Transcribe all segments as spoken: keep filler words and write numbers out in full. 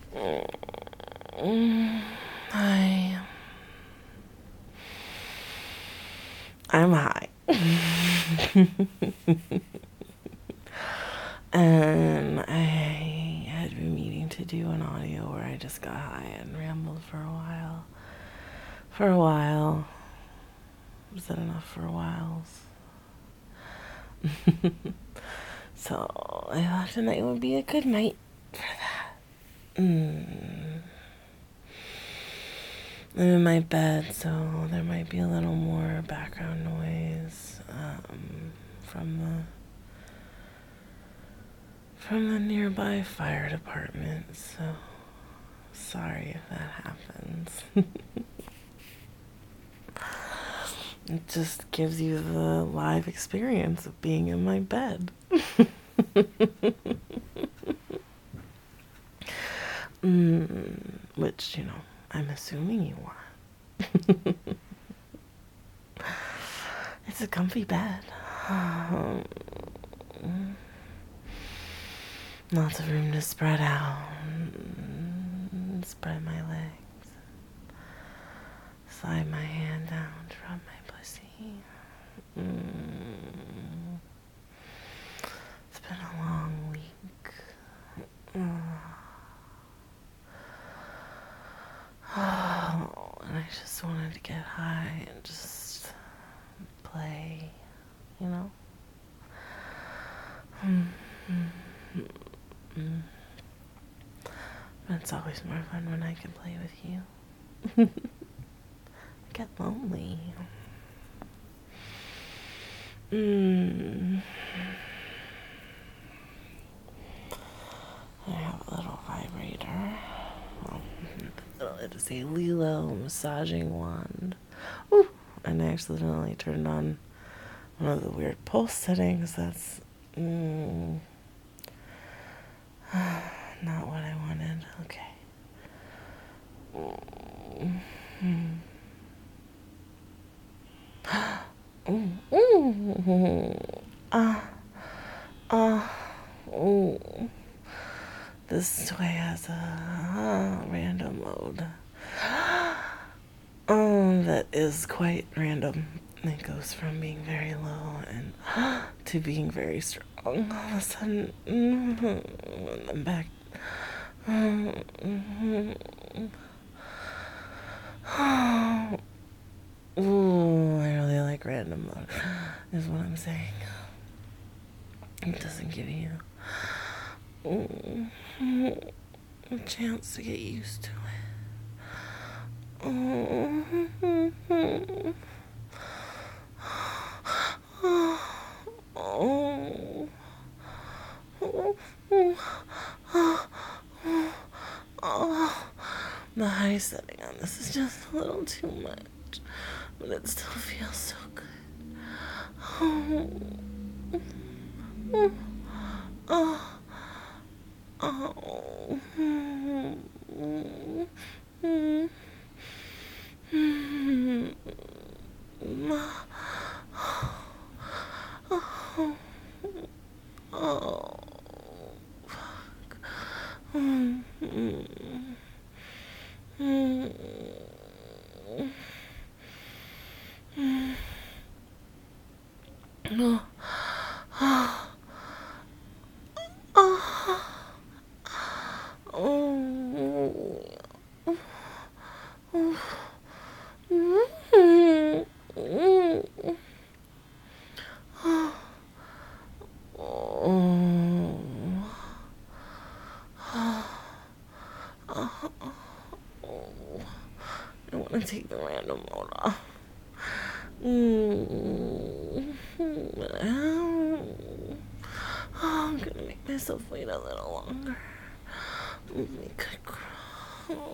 Mm, Hi. I'm high. And I had been meaning to do an audio where I just got high and rambled for a while. For a while. Was that enough for a while? So I thought tonight would be a good night for that. Mm. I'm in my bed, so there might be a little more background noise um, from the from the nearby fire department. So sorry if that happens. It just gives you the live experience of being in my bed. mm, which, you know, I'm assuming you want. It's a comfy bed. Um, lots of room to spread out. Spread my legs. Slide my hand down, rub my pussy. Mm. It's been a long week. Mm. Oh, and I just wanted to get high and just play, you know? Mm. But it's always more fun when I can play with you. I get lonely. Mm. I have a little vibrator. Well, it is a Lilo massaging wand. Ooh, and I accidentally turned on one of the weird pulse settings. That's mm, not what I wanted. Okay. Mm. Mm. Mm. Ah. Ah. Mm. This toy has a uh, random mode. Um, that is quite random. It goes from being very low and to being very strong. All of a sudden, mm-hmm, I'm back. Mm-hmm. Ooh, I really like random mode, is what I'm saying. It doesn't give you mm, a chance to get used to it. Mm-hmm. Oh. Oh. The high setting on this is just a little too much, but it still feels so good. Oh. Oh. Oh. Oh. Fuck. Oh. I want to take the random mode off. Mm. Oh, I'm gonna make myself wait a little longer. We could crawl.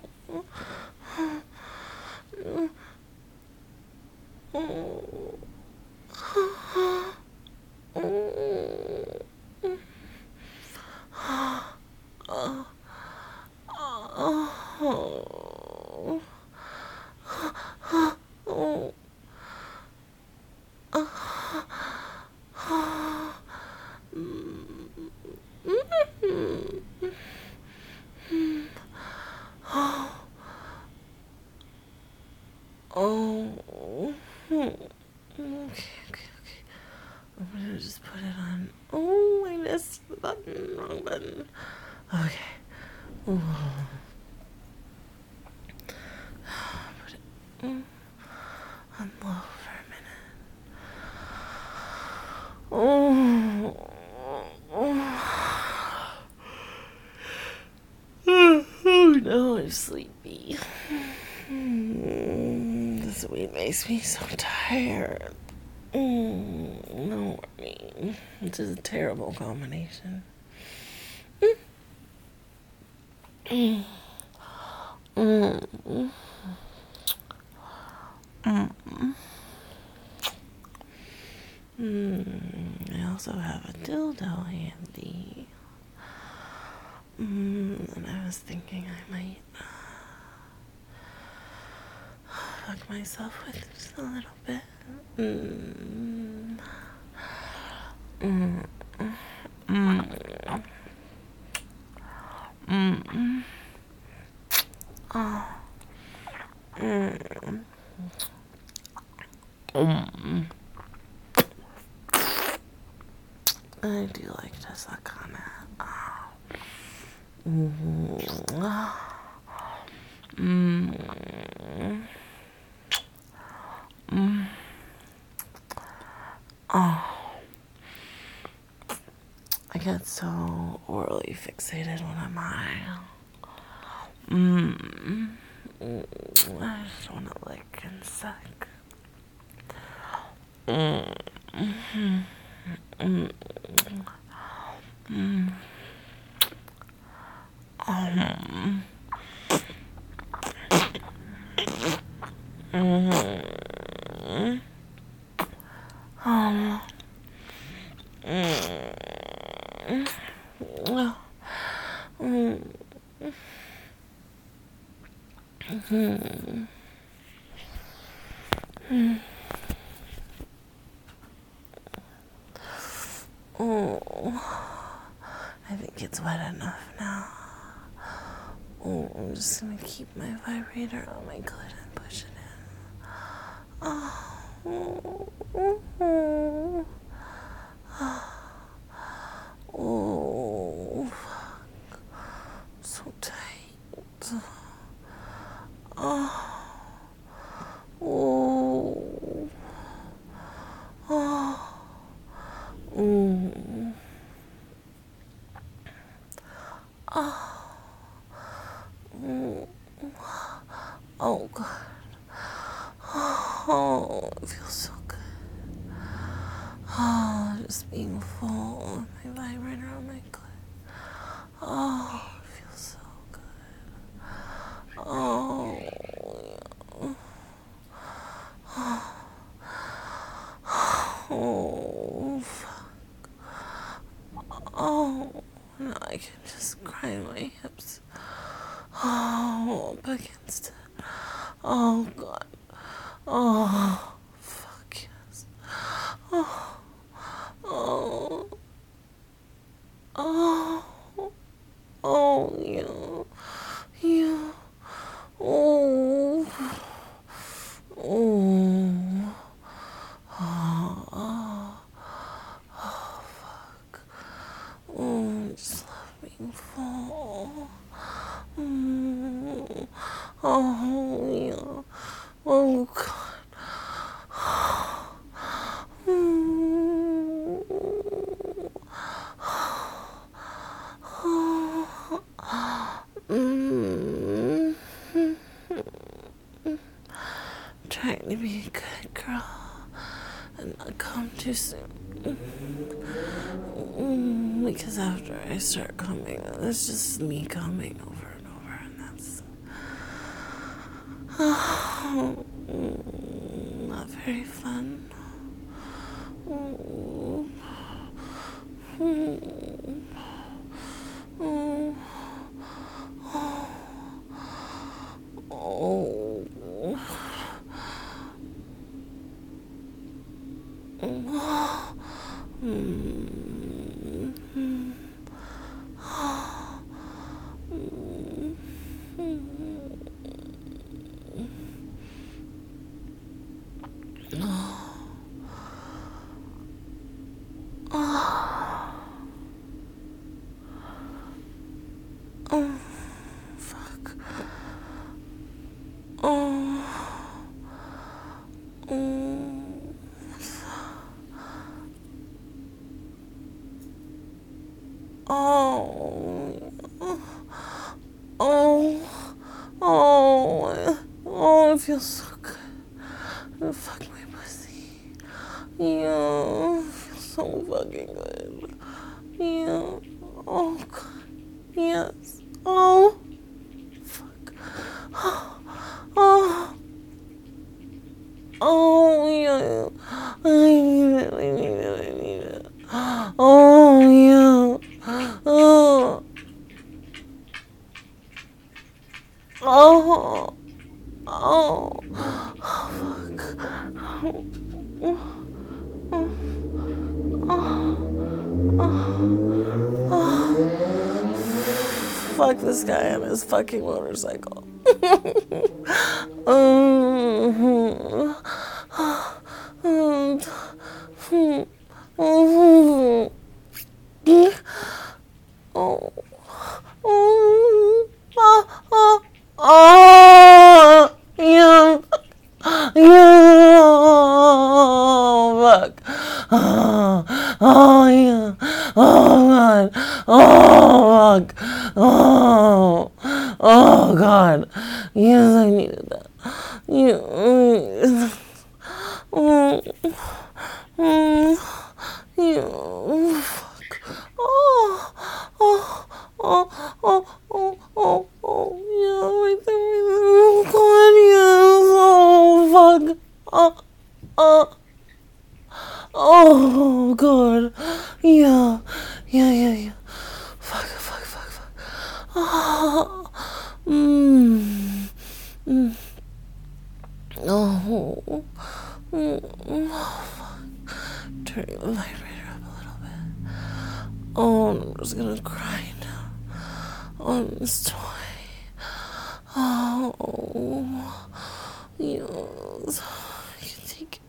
missed the button. Wrong button. Okay. Ooh. Put it mm, on low for a minute. Oh. Oh, no, I'm sleepy. Mm, this week makes me so tired. Mm, no worry. It's just a terrible combination. Mm. Mm. Mm. Mm. I also have a dildo handy. Mm. And I was thinking I might fuck myself with just a little bit. Mm. Mm. Mm. Mm. Oh. Mm. Mm. I do like to suck on it. Oh. Mm-hmm. Mm. Mm. Oh. I get so orally fixated when I'm high. Mm. Mm. I just want to lick and suck. Mm. Mm. Mm. Mm. Um. Mm. Um. Mm. Mm. Mm. Mm. Oh, I think it's wet enough now. Oh, I'm just gonna keep my vibrator on my clit and push it in. Oh, oh, oh, oh, fuck. So tight. Oh, oh, oh, mm. Oh, mm. Oh, God. Oh, it feels so good. Oh, just being full with my vibrator on my clit. Oh, it feels so good. Oh, yeah. Oh, fuck. Oh, now I can just grind my hips. Oh, up against it. Oh, God. Oh, fuck yes. Oh, oh, oh, oh, yeah, yeah, oh, oh, oh, oh, fuck. Oh, I just love being full. Mm. Oh, yeah. Oh, God. Mm. Mm. Trying to be a good girl and not come too soon. Mm. Because after I start coming, it's just me coming over and over, and that's mm, not very fun. Mm. Mm. Mm. Oh. Oh, fuck. Oh. Oh. Oh. Oh. Oh. Oh, it feels so good. Oh, fuck my pussy. Yeah. It feels so fucking good. Yeah. Oh, God. Yes. Oh. Fuck. Oh. Oh, yeah. I need it. I need it. I need it. Oh, yeah. Oh. Oh. Oh. Oh, fuck. Oh. Oh. Fuck this guy on his fucking motorcycle. Oh. Oh. Oh. Oh. Oh. Yeah. Yeah. Fuck. Oh. Oh, yeah. Oh, God. Oh, fuck. Oh. Oh, God. Yes, I needed that. Yeah. Oh. Mm. Yeah. Fuck. Oh. Oh. Oh. Oh. Oh. Oh. Oh. Yeah. Right there. Right there. Oh, God. Yes. Oh, fuck. Oh. Oh. Oh, God. Yeah. Yeah, yeah, yeah. Fuck, fuck, fuck, fuck. Oh. Mmm. Mm. Oh. Mm. Oh, fuck. Turning the vibrator up a little bit. Oh, and I'm just gonna cry now on this toy. Oh. Yes. I can take it.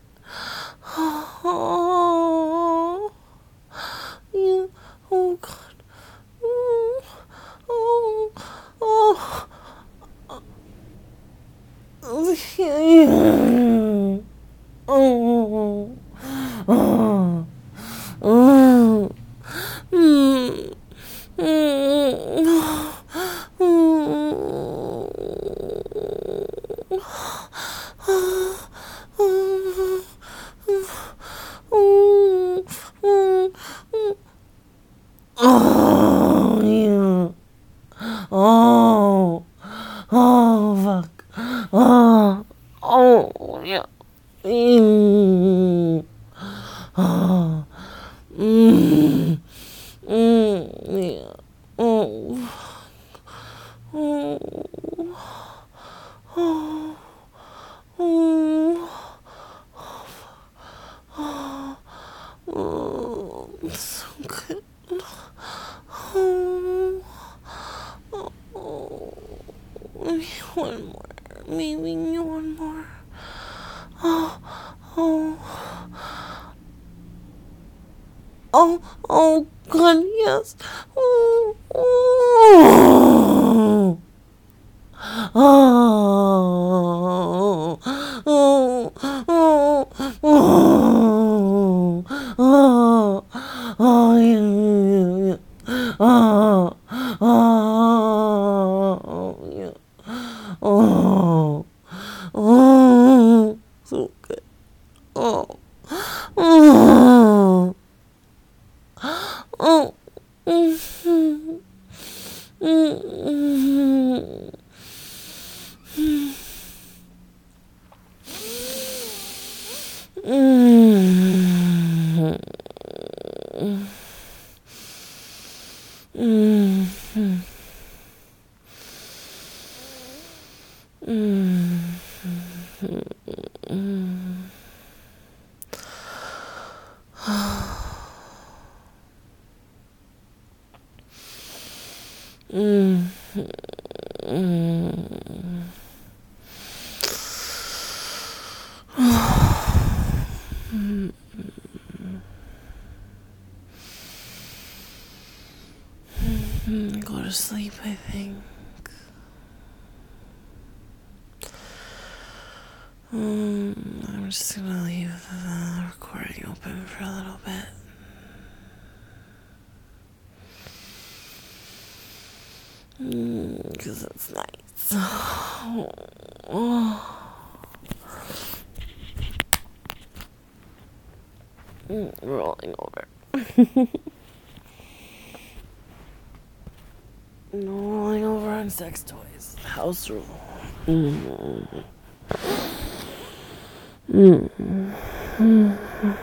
Oh. Yeah. Oh, God. Mm. Oh. Oh. Oh. Yeah. Oh. Oh. Oh. Mm. Mm. Oh, yeah. Oh. Oh, fuck. Oh. Oh, yeah. Mm. Oh. Mm. Mm. Yeah. Oh. Oh. Oh. Oh. Oh. So good. Oh. Oh. Maybe one more. Maybe one more. Oh. Oh. Oh, oh, God, yes. Oh, oh, oh, oh, oh, oh, oh, oh, yeah, yeah, yeah. Oh, oh, yeah. Oh, oh, so good. Oh, oh. Oh. Mm-hmm. Mm-hmm. Mm-hmm. Mm-hmm. and go to sleep, I think. Um, I'm just gonna leave the recording open for a little bit. Because mm, it's nice. mm, rolling over. No rolling over on sex toys. House rule. Mm. Mm. Mm.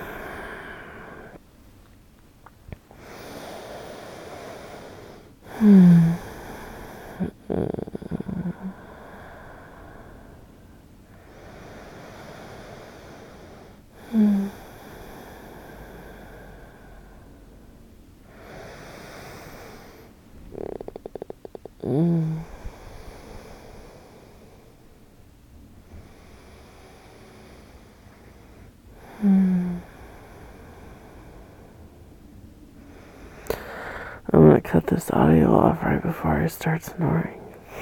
Mm. Mm. Mm. Mm. I'm gonna cut this audio off right before I start snoring.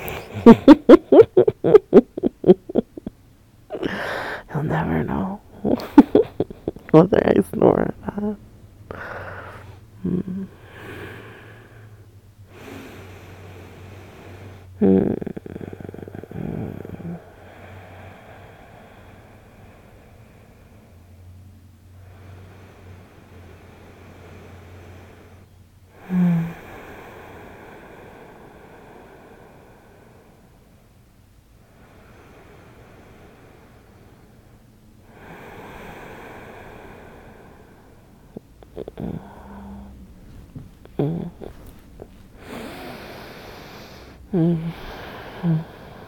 You'll never know whether I snore or not. Mm. Mm. Mm. Mm. Mm.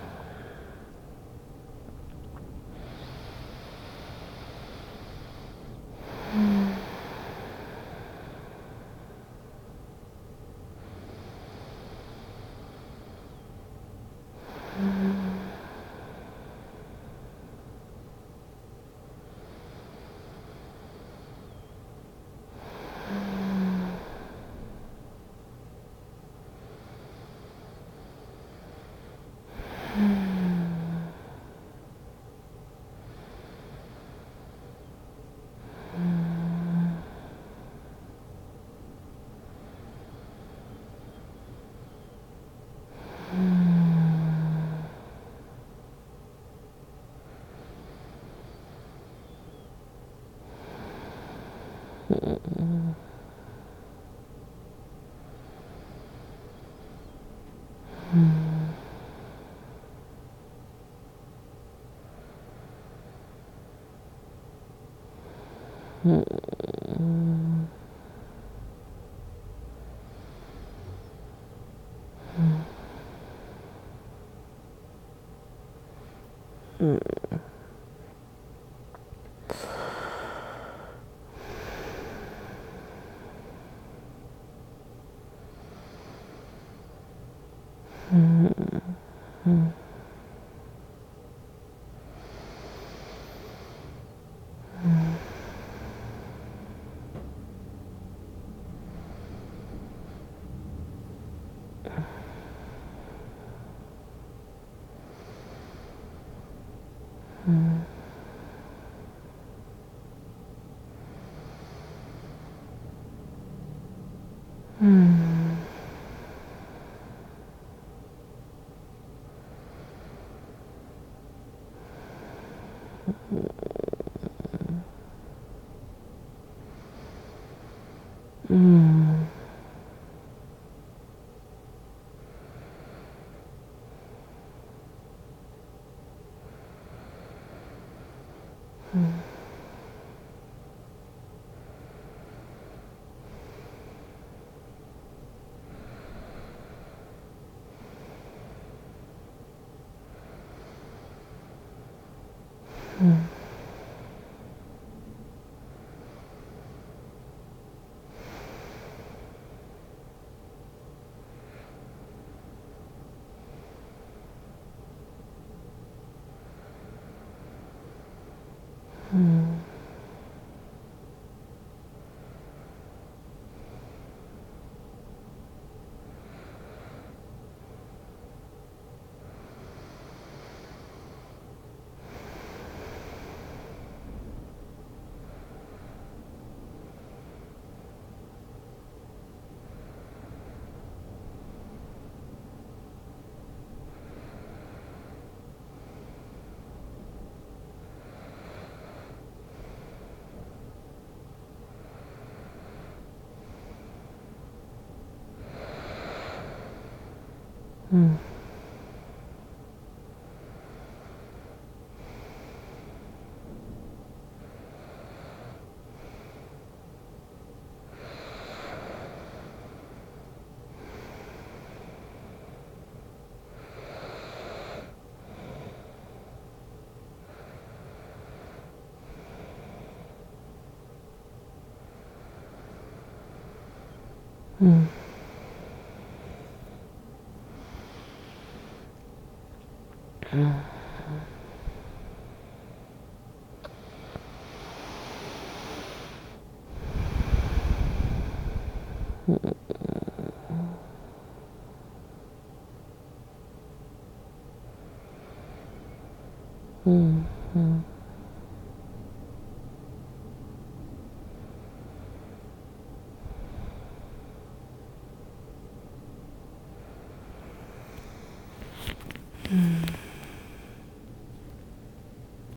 Mm. Mm. Mm. Mm. Mm. Mm. Mm.